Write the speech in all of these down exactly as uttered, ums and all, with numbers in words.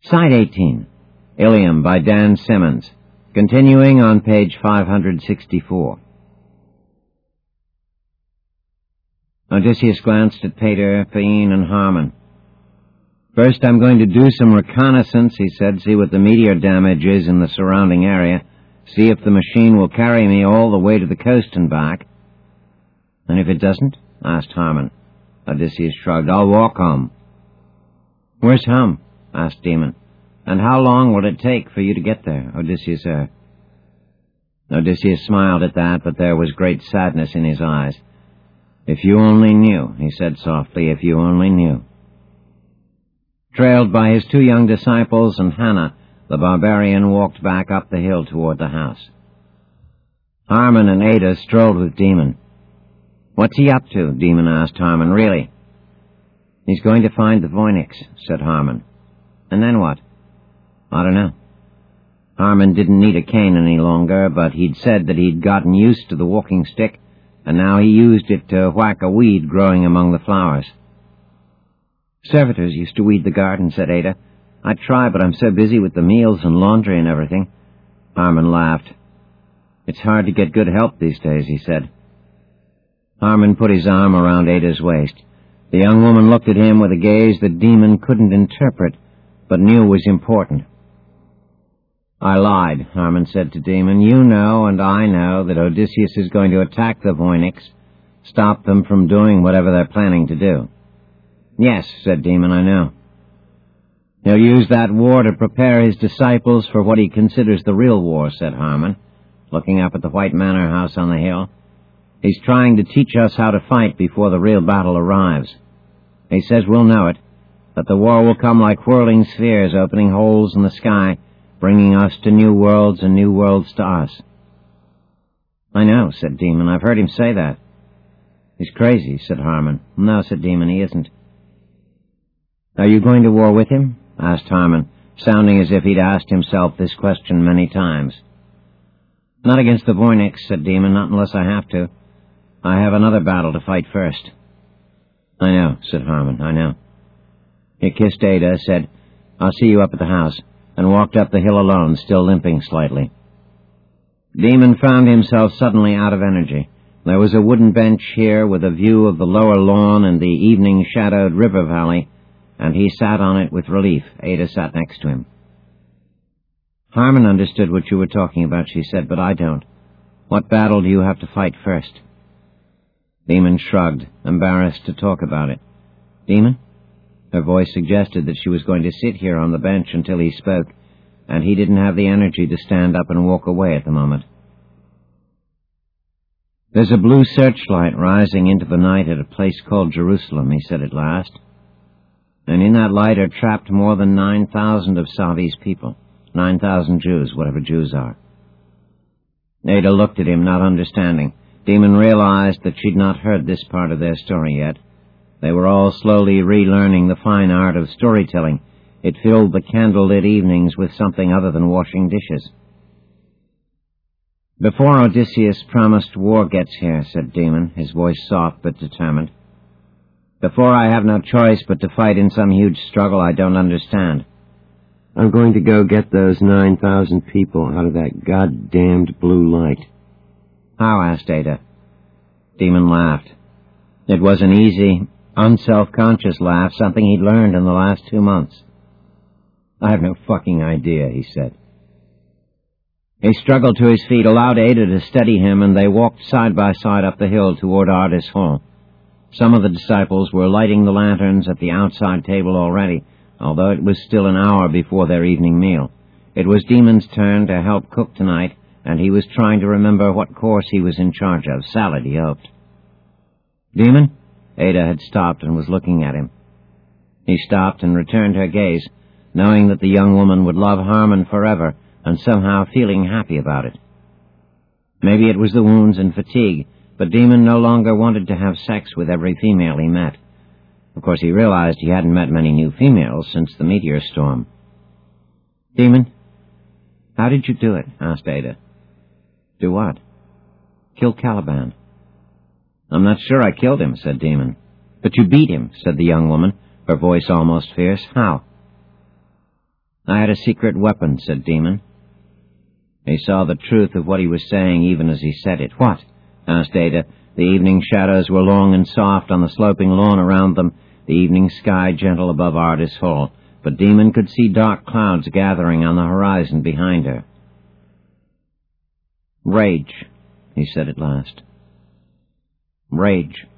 Side eighteen, Ilium by Dan Simmons, continuing on page five hundred sixty-four. Odysseus glanced at Pater, Phaein, and Harmon. First, I'm going to do some reconnaissance, he said, see what the meteor damage is in the surrounding area, see if the machine will carry me all the way to the coast and back. And if it doesn't? Asked Harmon. Odysseus shrugged. I'll walk home. Where's home? Asked Demon. And how long will it take for you to get there? Odysseus asked. Odysseus smiled at that, but there was great sadness in his eyes. If you only knew, he said softly, if you only knew. Trailed by his two young disciples and Hannah, the barbarian walked back up the hill toward the house. Harmon and Ada strolled with Demon. What's he up to? Demon asked Harmon. Really? He's going to find the Voynix, said Harmon. And then what? I don't know. Harmon didn't need a cane any longer, but he'd said that he'd gotten used to the walking stick, and now he used it to whack a weed growing among the flowers. Servitors used to weed the garden, said Ada. I'd try, but I'm so busy with the meals and laundry and everything. Harmon laughed. It's hard to get good help these days, he said. Harmon put his arm around Ada's waist. The young woman looked at him with a gaze that Demon couldn't interpret, but knew was important. I lied, Harmon said to Demon. You know and I know that Odysseus is going to attack the Voynix, stop them from doing whatever they're planning to do. Yes, said Demon, I know. He'll use that war to prepare his disciples for what he considers the real war, said Harmon, looking up at the white manor house on the hill. He's trying to teach us how to fight before the real battle arrives. He says we'll know it, that the war will come like whirling spheres opening holes in the sky, bringing us to new worlds and new worlds to us. I know, said Demon. I've heard him say that. He's crazy, said Harmon. No, said Demon, he isn't. Are you going to war with him? Asked Harmon, sounding as if he'd asked himself this question many times. Not against the Voynix, said Demon, not unless I have to. I have another battle to fight first. I know, said Harmon, I know. He kissed Ada, said, I'll see you up at the house, and walked up the hill alone, still limping slightly. Demon found himself suddenly out of energy. There was a wooden bench here with a view of the lower lawn and the evening-shadowed river valley, and he sat on it with relief. Ada sat next to him. Harmon understood what you were talking about, she said, but I don't. What battle do you have to fight first? Demon shrugged, embarrassed to talk about it. Demon? Her voice suggested that she was going to sit here on the bench until he spoke, and he didn't have the energy to stand up and walk away at the moment. There's a blue searchlight rising into the night at a place called Jerusalem, he said at last. And in that light are trapped more than nine thousand of Savi's people. Nine thousand Jews, whatever Jews are. Ada looked at him, not understanding. Demon realized that she'd not heard this part of their story yet. They were all slowly relearning the fine art of storytelling. It filled the candlelit evenings with something other than washing dishes. Before Odysseus' promised war gets here, said Demon, his voice soft but determined. Before I have no choice but to fight in some huge struggle I don't understand. I'm going to go get those nine thousand people out of that goddamned blue light. How? Asked Ada. Demon laughed. It was an easy, unself-conscious laugh, something he'd learned in the last two months. I have no fucking idea, he said. He struggled to his feet, allowed Ada to steady him, and they walked side by side up the hill toward Ardis Hall. Some of the disciples were lighting the lanterns at the outside table already, although it was still an hour before their evening meal. It was Demon's turn to help cook tonight, and he was trying to remember what course he was in charge of. Salad, he hoped. Demon? Ada had stopped and was looking at him. He stopped and returned her gaze, knowing that the young woman would love Harmon forever, and somehow feeling happy about it. Maybe it was the wounds and fatigue, but Demon no longer wanted to have sex with every female he met. Of course, he realized he hadn't met many new females since the meteor storm. Demon, how did you do it? Asked Ada. Do what? Kill Caliban. I'm not sure I killed him, said Demon. But you beat him, said the young woman, her voice almost fierce. How? I had a secret weapon, said Demon. He saw the truth of what he was saying even as he said it. What? Asked Ada. The evening shadows were long and soft on the sloping lawn around them, the evening sky gentle above Ardis Hall, but Demon could see dark clouds gathering on the horizon behind her. Rage, he said at last. Rage.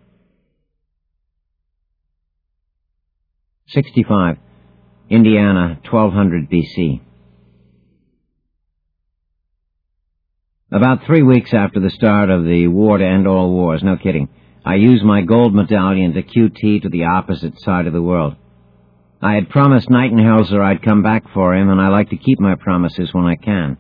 sixty-five. Indiana, twelve hundred B C About three weeks after the start of the war to end all wars, no kidding, I used my gold medallion to Q T to the opposite side of the world. I had promised Nightenhelzer I'd come back for him, and I like to keep my promises when I can.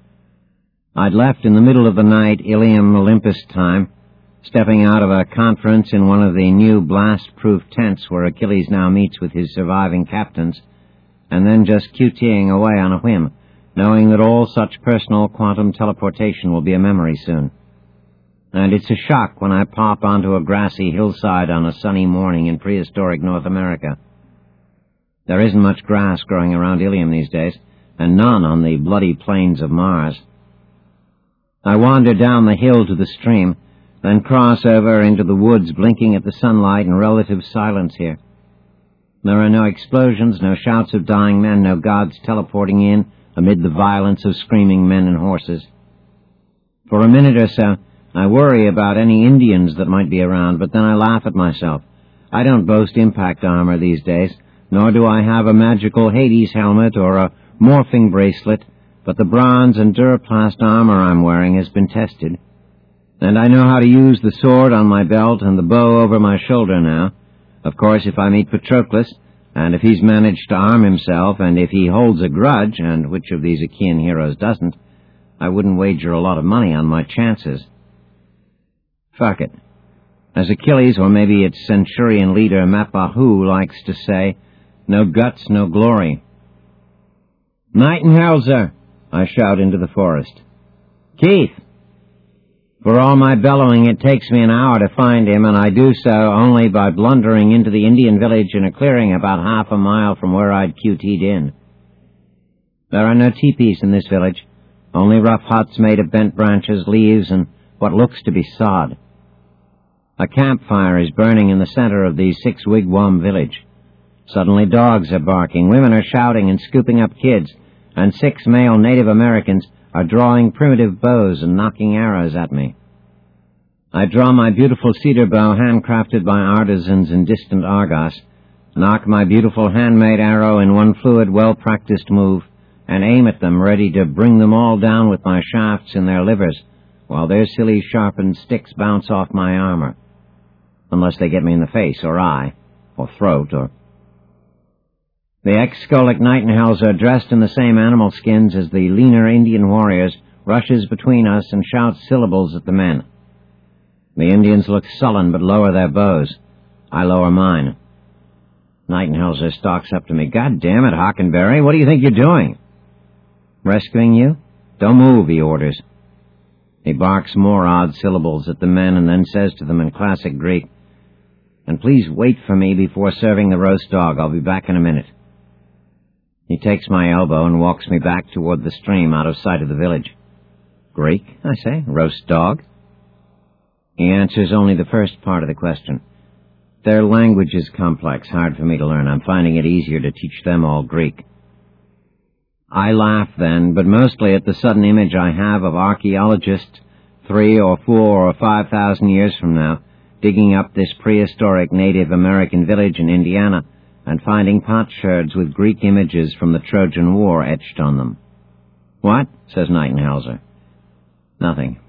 I'd left in the middle of the night, Ilium Olympus time, stepping out of a conference in one of the new blast-proof tents where Achilles now meets with his surviving captains, and then just QTing away on a whim, knowing that all such personal quantum teleportation will be a memory soon. And it's a shock when I pop onto a grassy hillside on a sunny morning in prehistoric North America. There isn't much grass growing around Ilium these days, and none on the bloody plains of Mars. I wander down the hill to the stream, then cross over into the woods, blinking at the sunlight in relative silence here. There are no explosions, no shouts of dying men, no gods teleporting in amid the violence of screaming men and horses. For a minute or so, I worry about any Indians that might be around, but then I laugh at myself. I don't boast impact armor these days, nor do I have a magical Hades helmet or a morphing bracelet, but the bronze and duraplast armor I'm wearing has been tested. And I know how to use the sword on my belt and the bow over my shoulder now. Of course, if I meet Patroclus, and if he's managed to arm himself, and if he holds a grudge, and which of these Achaean heroes doesn't, I wouldn't wager a lot of money on my chances. Fuck it. As Achilles, or maybe it's Centurion leader Mapahu likes to say, no guts, no glory. Nightenhelzer, I shout into the forest. Keith! For all my bellowing, it takes me an hour to find him, and I do so only by blundering into the Indian village in a clearing about half a mile from where I'd Q T'd in. There are no teepees in this village, only rough huts made of bent branches, leaves, and what looks to be sod. A campfire is burning in the center of the six-wigwam village. Suddenly dogs are barking, women are shouting and scooping up kids, and six male Native Americans are drawing primitive bows and knocking arrows at me. I draw my beautiful cedar bow handcrafted by artisans in distant Argos, knock my beautiful handmade arrow in one fluid, well-practiced move, and aim at them, ready to bring them all down with my shafts in their livers, while their silly sharpened sticks bounce off my armor. Unless they get me in the face, or eye, or throat, or... The ex-Skolic Nightenhelzer, dressed in the same animal skins as the leaner Indian warriors, rushes between us and shouts syllables at the men. The Indians look sullen but lower their bows. I lower mine. Nightenhelzer stalks up to me. God damn it, Hockenberry, what do you think you're doing? Rescuing you? Don't move, he orders. He barks more odd syllables at the men and then says to them in classic Greek, and please wait for me before serving the roast dog. I'll be back in a minute. He takes my elbow and walks me back toward the stream out of sight of the village. Greek, I say, roast dog? He answers only the first part of the question. Their language is complex, hard for me to learn. I'm finding it easier to teach them all Greek. I laugh then, but mostly at the sudden image I have of archaeologists three or four or five thousand years from now digging up this prehistoric Native American village in Indiana and finding potsherds with Greek images from the Trojan War etched on them. What? Says Nightenhelzer. Nothing.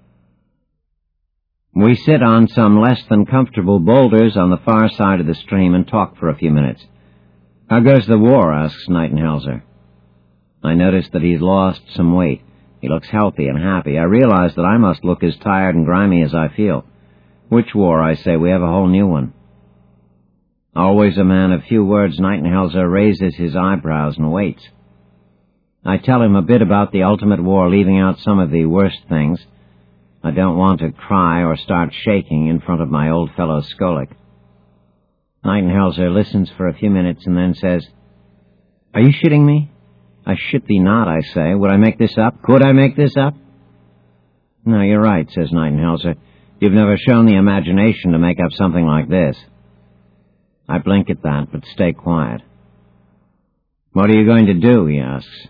We sit on some less than comfortable boulders on the far side of the stream and talk for a few minutes. How goes the war? Asks Nightenhelzer. I notice that he's lost some weight. He looks healthy and happy. I realize that I must look as tired and grimy as I feel. Which war? I say. We have a whole new one. Always a man of few words, Nightenhelzer raises his eyebrows and waits. I tell him a bit about the ultimate war, leaving out some of the worst things. I don't want to cry or start shaking in front of my old fellow Skolic. Nightenhelzer listens for a few minutes and then says, Are you shitting me? I shit thee not, I say. Would I make this up? Could I make this up? No, you're right, says Nightenhelzer. You've never shown the imagination to make up something like this. I blink at that, but stay quiet. What are you going to do, he asks.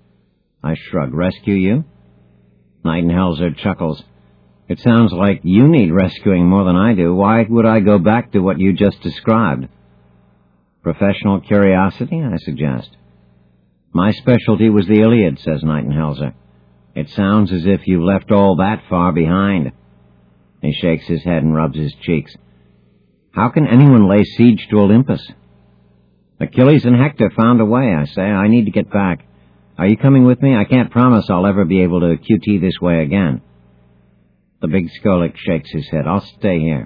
I shrug. Rescue you? Nightenhelzer chuckles. It sounds like you need rescuing more than I do. Why would I go back to what you just described? Professional curiosity, I suggest. My specialty was the Iliad, says Nightenhelzer. It sounds as if you've left all that far behind. He shakes his head and rubs his cheeks. How can anyone lay siege to Olympus? Achilles and Hector found a way, I say. I need to get back. Are you coming with me? I can't promise I'll ever be able to Q T this way again. The big Skolik shakes his head. I'll stay here.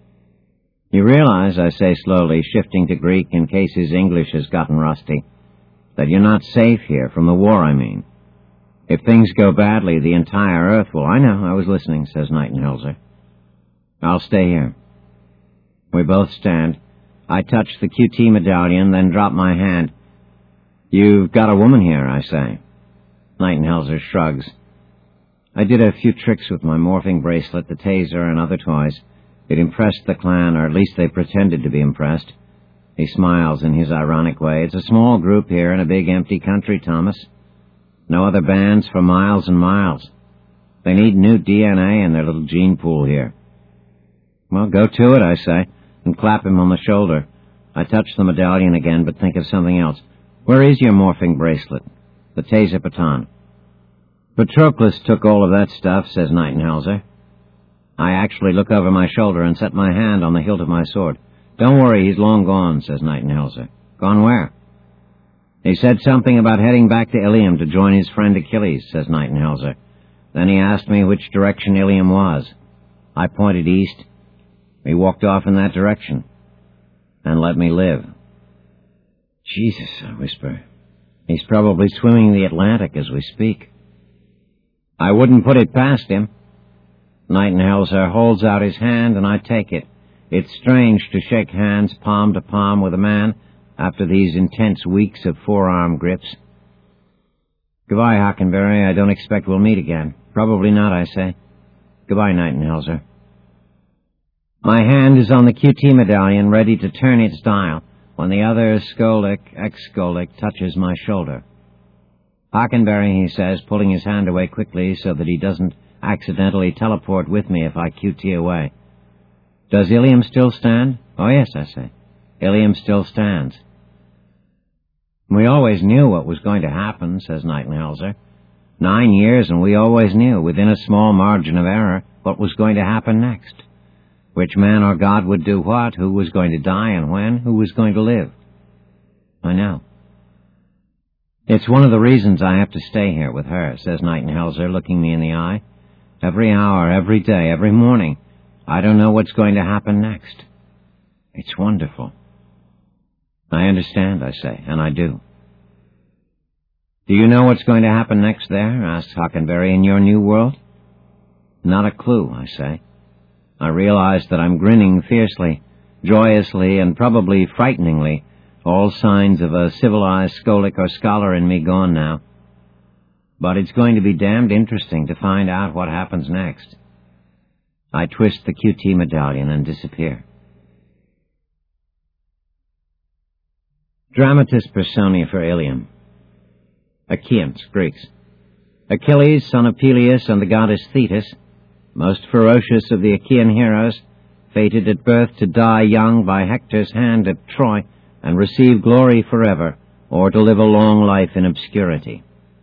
You realize, I say slowly, shifting to Greek in case his English has gotten rusty, that you're not safe here, from the war, I mean. If things go badly, the entire Earth will... I know, I was listening, says Nightenhelzer. I'll stay here. We both stand. I touch the Q T medallion, then drop my hand. You've got a woman here, I say. Nightenhelzer shrugs. I did a few tricks with my morphing bracelet, the taser, and other toys. It impressed the clan, or at least they pretended to be impressed. He smiles in his ironic way. It's a small group here in a big empty country, Thomas. No other bands for miles and miles. They need new D N A in their little gene pool here. Well, go to it, I say, and clap him on the shoulder. I touch the medallion again, but think of something else. Where is your morphing bracelet? The taser baton. Patroclus took all of that stuff, says Nightenhelzer. I actually look over my shoulder and set my hand on the hilt of my sword. Don't worry, he's long gone, says Nightenhelzer. Gone where? He said something about heading back to Ilium to join his friend Achilles, says Nightenhelzer. Then he asked me which direction Ilium was. I pointed east. He walked off in that direction and let me live. Jesus, I whisper. He's probably swimming the Atlantic as we speak. I wouldn't put it past him. Nightenhelzer holds out his hand, and I take it. It's strange to shake hands palm to palm with a man after these intense weeks of forearm grips. Goodbye, Hockenberry. I don't expect we'll meet again. Probably not, I say. Goodbye, Nightenhelzer. My hand is on the Q T medallion, ready to turn its dial, when the other Skolik, ex-Skolik, touches my shoulder. Hockenberry, he says, pulling his hand away quickly so that he doesn't accidentally teleport with me if I Q T away. Does Ilium still stand? Oh, yes, I say. Ilium still stands. We always knew what was going to happen, says Nightenhelzer. Nine years, and we always knew, within a small margin of error, what was going to happen next. Which man or god would do what, who was going to die and when, who was going to live. I know. It's one of the reasons I have to stay here with her, says Nightenhelzer, looking me in the eye. Every hour, every day, every morning, I don't know what's going to happen next. It's wonderful. I understand, I say, and I do. Do you know what's going to happen next there, asks Hockenberry, in your new world? Not a clue, I say. I realize that I'm grinning fiercely, joyously, and probably frighteningly, all signs of a civilized Skolik or scholar in me gone now. But it's going to be damned interesting to find out what happens next. I twist the Q T medallion and disappear. Dramatis Personae for Ilium. Achaeans, Greeks. Achilles, son of Peleus and the goddess Thetis, most ferocious of the Achaean heroes, fated at birth to die young by Hector's hand at Troy and receive glory forever, or to live a long life in obscurity.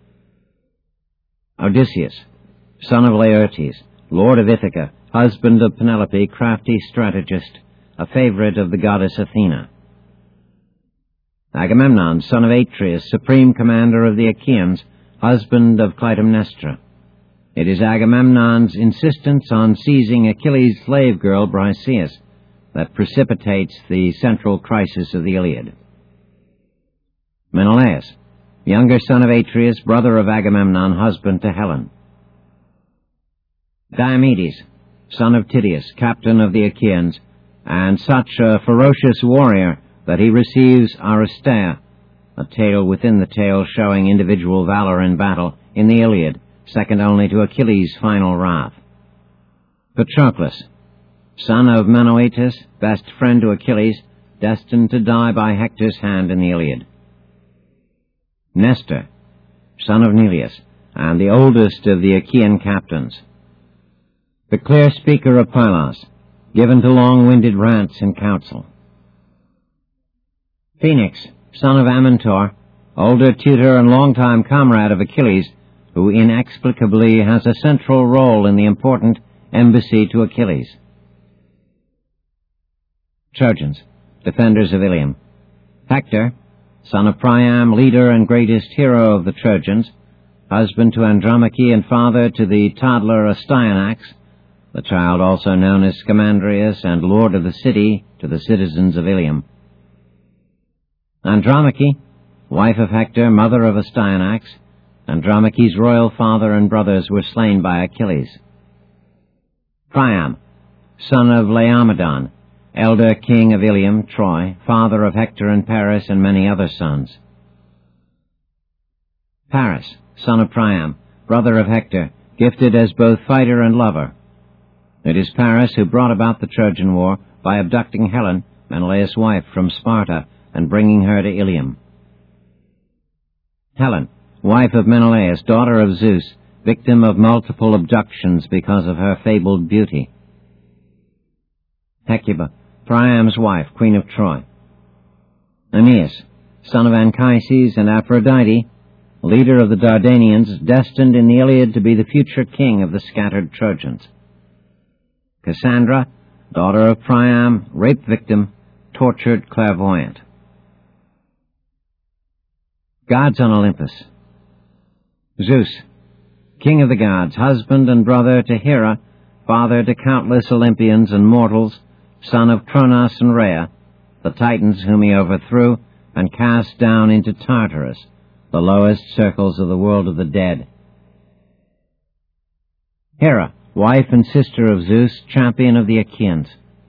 Odysseus, son of Laertes, lord of Ithaca, husband of Penelope, crafty strategist, a favorite of the goddess Athena. Agamemnon, son of Atreus, supreme commander of the Achaeans, husband of Clytemnestra. It is Agamemnon's insistence on seizing Achilles' slave girl, Briseis, that precipitates the central crisis of the Iliad. Menelaus, younger son of Atreus, brother of Agamemnon, husband to Helen. Diomedes, son of Tydeus, captain of the Achaeans, and such a ferocious warrior that he receives Aristeia, a tale within the tale showing individual valor in battle in the Iliad, second only to Achilles' final wrath. Patroclus, son of Menoetus, best friend to Achilles, destined to die by Hector's hand in the Iliad. Nestor, son of Neleus, and the oldest of the Achaean captains. The clear speaker of Pylos, given to long-winded rants in council. Phoenix, son of Amintor, older tutor and longtime comrade of Achilles, who inexplicably has a central role in the important embassy to Achilles. Trojans, defenders of Ilium. Hector, son of Priam, leader and greatest hero of the Trojans, husband to Andromache and father to the toddler Astyanax, the child also known as Scamandrius and lord of the city to the citizens of Ilium. Andromache, wife of Hector, mother of Astyanax, Andromache's royal father and brothers were slain by Achilles. Priam, son of Laomedon, elder king of Ilium, Troy, father of Hector and Paris and many other sons. Paris, son of Priam, brother of Hector, gifted as both fighter and lover. It is Paris who brought about the Trojan War by abducting Helen, Menelaus' wife, from Sparta and bringing her to Ilium. Helen, wife of Menelaus, daughter of Zeus, victim of multiple abductions because of her fabled beauty. Hecuba, Priam's wife, queen of Troy. Aeneas, son of Anchises and Aphrodite, leader of the Dardanians, destined in the Iliad to be the future king of the scattered Trojans. Cassandra, daughter of Priam, rape victim, tortured clairvoyant. Gods on Olympus. Zeus, king of the gods, husband and brother to Hera, father to countless Olympians and mortals, son of Cronos and Rhea, the Titans whom he overthrew and cast down into Tartarus, the lowest circles of the world of the dead. Hera, wife and sister of Zeus, champion of the Achaeans.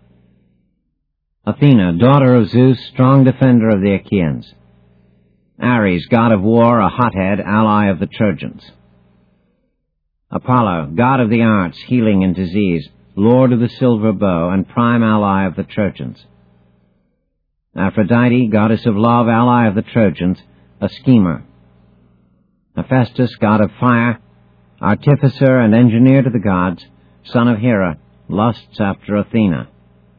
Athena, daughter of Zeus, strong defender of the Achaeans. Ares, god of war, a hothead, ally of the Trojans. Apollo, god of the arts, healing and disease, lord of the silver bow, and prime ally of the Trojans. Aphrodite, goddess of love, ally of the Trojans, a schemer. Hephaestus, god of fire, artificer and engineer to the gods, son of Hera, lusts after Athena.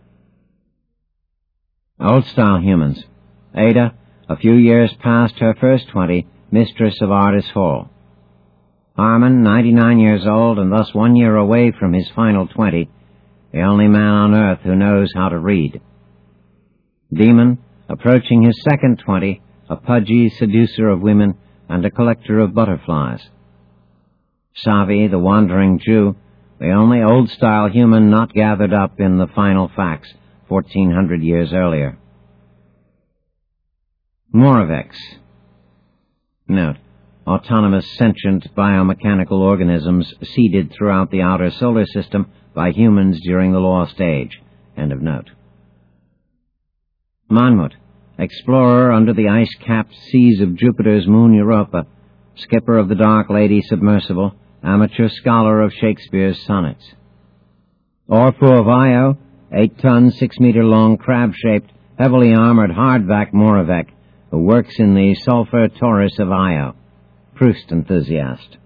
Old-style humans. Ada, a few years past her first twenty, mistress of Ardis Hall. Harmon, ninety-nine years old and thus one year away from his final twenty, the only man on earth who knows how to read. Demon, approaching his second twenty, a pudgy seducer of women and a collector of butterflies. Savi, the wandering Jew, the only old-style human not gathered up in the final facts fourteen hundred years earlier. Morovex. Note: autonomous sentient biomechanical organisms seeded throughout the outer solar system by humans during the Lost Age. End of note. Monmouth, explorer under the ice-capped seas of Jupiter's moon Europa, skipper of the Dark Lady submersible, amateur scholar of Shakespeare's sonnets. Orphu of Io, eight-ton, six-meter-long, crab-shaped, heavily armored hardback Moravec, who works in the Sulphur Taurus of Io. Proust enthusiast.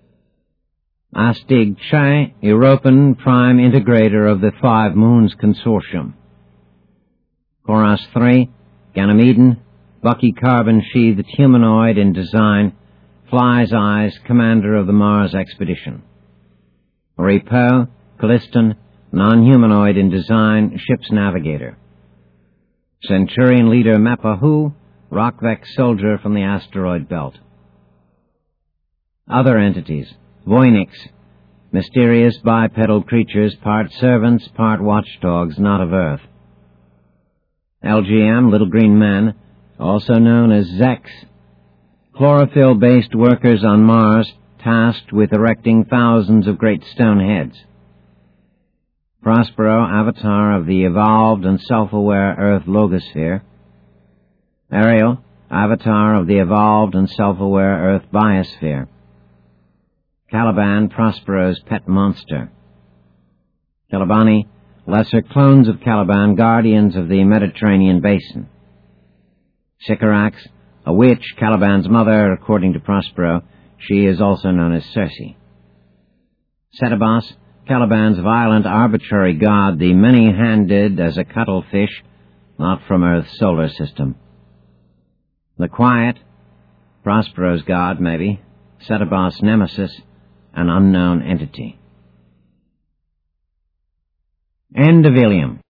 Astig Chai, European prime integrator of the Five Moons Consortium. Koros three, Ganymeden, bucky carbon-sheathed humanoid in design, Fly's Eyes, commander of the Mars expedition. Repo, Calliston, non-humanoid in design, ship's navigator. Centurion leader Mapahu, Rockvec soldier from the asteroid belt. Other entities: Voynix, mysterious bipedal creatures, part servants, part watchdogs, not of Earth. L G M, Little Green Men, also known as Zex, chlorophyll-based workers on Mars, tasked with erecting thousands of great stone heads. Prospero, avatar of the evolved and self-aware Earth logosphere. Ariel, avatar of the evolved and self-aware Earth biosphere. Caliban, Prospero's pet monster. Calibani, lesser clones of Caliban, guardians of the Mediterranean basin. Sycorax, a witch, Caliban's mother, according to Prospero. She is also known as Circe. Setebos, Caliban's violent, arbitrary god, the many-handed as a cuttlefish, not from Earth's solar system. The Quiet, Prospero's god, maybe. Setebos' nemesis, an unknown entity. End of Ilium.